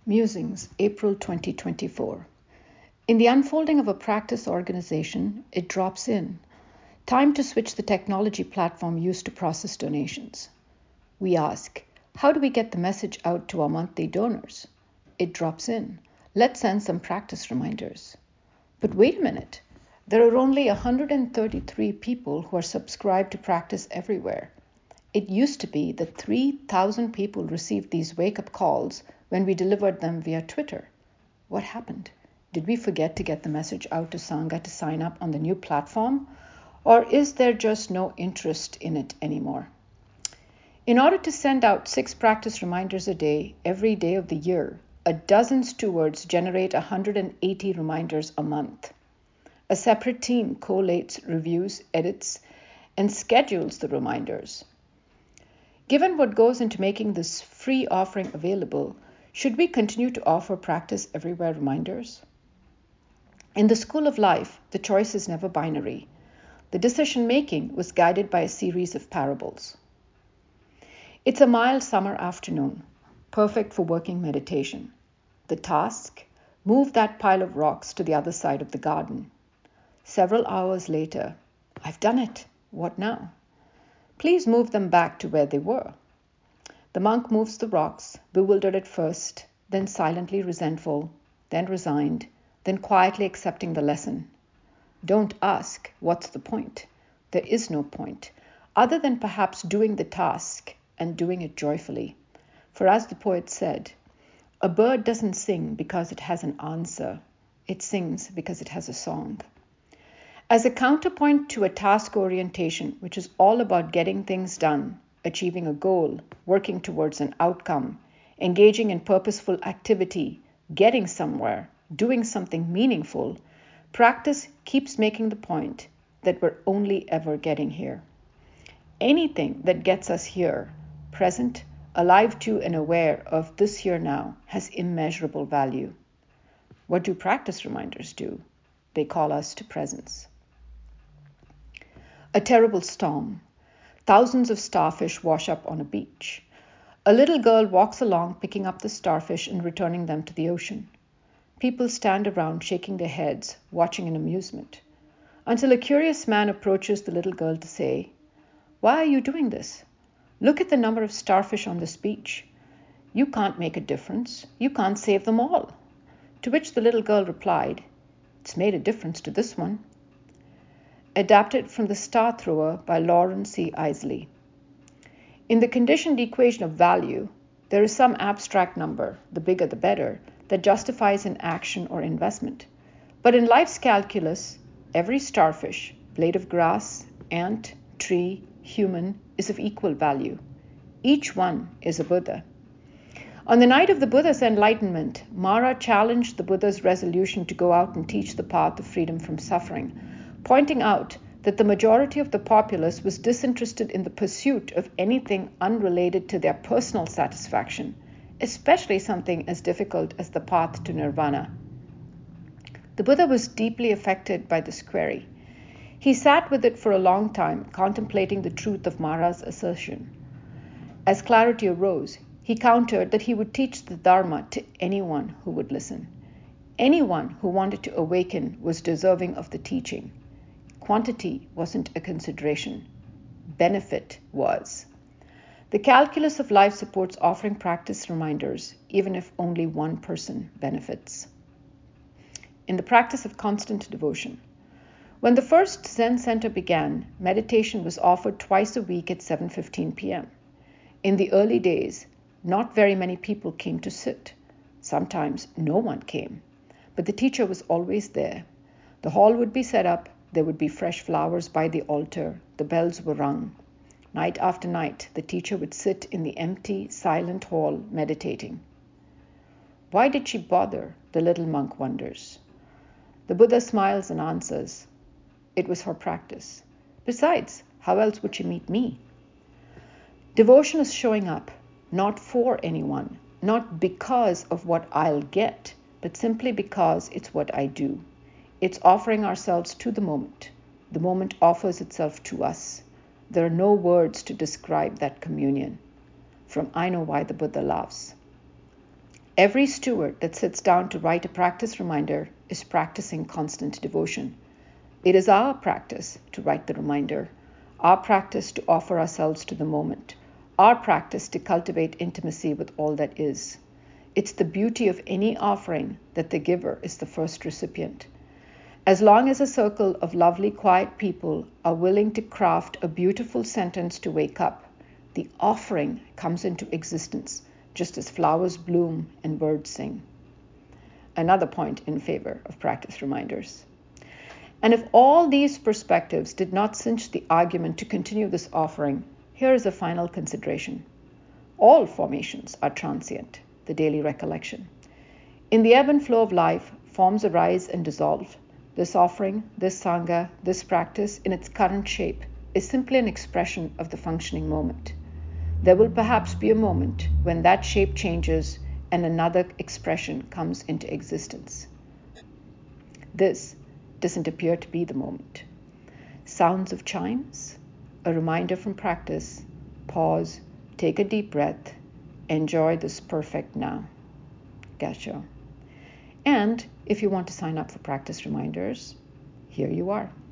Musings, April 2024. In the unfolding of a practice organization, it drops in. Time to switch the technology platform used to process donations. We ask, how do we get the message out to our monthly donors? It drops in. Let's send some practice reminders. But wait a minute. There are only 133 people who are subscribed to Practice Everywhere. It used to be that 3,000 people received these wake-up calls when we delivered them via Twitter. What happened? Did we forget to get the message out to Sangha to sign up on the new platform? Or is there just no interest in it anymore? In order to send out 6 practice reminders a day, every day of the year, a dozen stewards generate 180 reminders a month. A separate team collates, reviews, edits, and schedules the reminders. Given what goes into making this free offering available, should we continue to offer Practice Everywhere reminders? In the school of life, the choice is never binary. The decision-making was guided by a series of parables. It's a mild summer afternoon, perfect for working meditation. The task? Move that pile of rocks to the other side of the garden. Several hours later, I've done it. What now? Please move them back to where they were. The monk moves the rocks, bewildered at first, then silently resentful, then resigned, then quietly accepting the lesson. Don't ask, what's the point? There is no point, other than perhaps doing the task and doing it joyfully. For as the poet said, a bird doesn't sing because it has an answer. It sings because it has a song. As a counterpoint to a task orientation, which is all about getting things done, achieving a goal, working towards an outcome, engaging in purposeful activity, getting somewhere, doing something meaningful, practice keeps making the point that we're only ever getting here. Anything that gets us here, present, alive to and aware of this here now, has immeasurable value. What do practice reminders do? They call us to presence. A terrible storm. Thousands of starfish wash up on a beach. A little girl walks along picking up the starfish and returning them to the ocean. People stand around shaking their heads, watching in amusement, until a curious man approaches the little girl to say, "Why are you doing this? Look at the number of starfish on this beach. You can't make a difference. You can't save them all." To which the little girl replied, "It's made a difference to this one." Adapted from The Star Thrower by Lauren C. Isley. In the conditioned equation of value, there is some abstract number, the bigger the better, that justifies an action or investment. But in life's calculus, every starfish, blade of grass, ant, tree, human is of equal value. Each one is a Buddha. On the night of the Buddha's enlightenment, Mara challenged the Buddha's resolution to go out and teach the path of freedom from suffering, pointing out that the majority of the populace was disinterested in the pursuit of anything unrelated to their personal satisfaction, especially something as difficult as the path to nirvana. The Buddha was deeply affected by this query. He sat with it for a long time, contemplating the truth of Mara's assertion. As clarity arose, he countered that he would teach the Dharma to anyone who would listen. Anyone who wanted to awaken was deserving of the teaching. Quantity wasn't a consideration. Benefit was. The calculus of life supports offering practice reminders, even if only one person benefits. In the practice of constant devotion. When the first Zen Center began, meditation was offered twice a week at 7:15 p.m. In the early days, not very many people came to sit. Sometimes no one came, but the teacher was always there. The hall would be set up, there would be fresh flowers by the altar, the bells were rung. Night after night, the teacher would sit in the empty, silent hall meditating. Why did she bother? The little monk wonders. The Buddha smiles and answers, it was her practice. Besides, how else would she meet me? Devotion is showing up, not for anyone, not because of what I'll get, but simply because it's what I do. It's offering ourselves to the moment. The moment offers itself to us. There are no words to describe that communion. From I Know Why the Buddha Laughs. Every steward that sits down to write a practice reminder is practicing constant devotion. It is our practice to write the reminder, our practice to offer ourselves to the moment, our practice to cultivate intimacy with all that is. It's the beauty of any offering that the giver is the first recipient. As long as a circle of lovely, quiet people are willing to craft a beautiful sentence to wake up, the offering comes into existence, just as flowers bloom and birds sing. Another point in favor of practice reminders. And if all these perspectives did not cinch the argument to continue this offering, here is a final consideration. All formations are transient, the daily recollection. In the ebb and flow of life, forms arise and dissolve. This offering, this sangha, this practice in its current shape is simply an expression of the functioning moment. There will perhaps be a moment when that shape changes and another expression comes into existence. This doesn't appear to be the moment. Sounds of chimes, a reminder from practice, pause, take a deep breath, enjoy this perfect now. Gasho. And if you want to sign up for practice reminders, here you are.